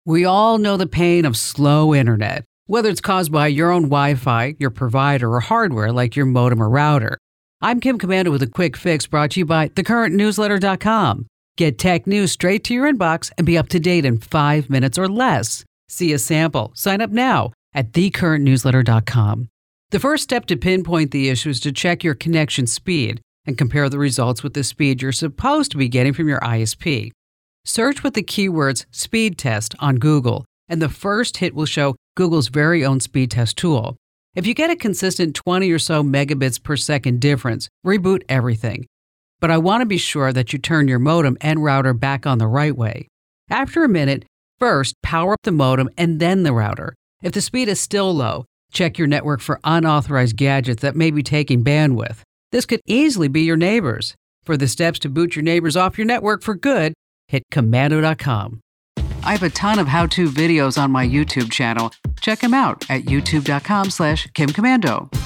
We all know the pain of slow internet, whether it's caused by your own Wi-Fi, your provider, or hardware like your modem or router. I'm Kim Komando with a quick fix brought to you by thecurrentnewsletter.com. Get tech news straight to your inbox and be up to date in 5 minutes or less. See a sample. Sign up now at thecurrentnewsletter.com. The first step to pinpoint the issue is to check your connection speed and compare the results with the speed you're supposed to be getting from your ISP. Search with the keywords speed test on Google, and the first hit will show Google's very own speed test tool. If you get a consistent 20 or so megabits per second difference, reboot everything. But I want to be sure that you turn your modem and router back on the right way. After a minute, first power up the modem and then the router. If the speed is still low, check your network for unauthorized gadgets that may be taking bandwidth. This could easily be your neighbors. For the steps to boot your neighbors off your network for good, hit Komando.com. I have a ton of how-to videos on my YouTube channel. Check them out at youtube.com/KimKomando.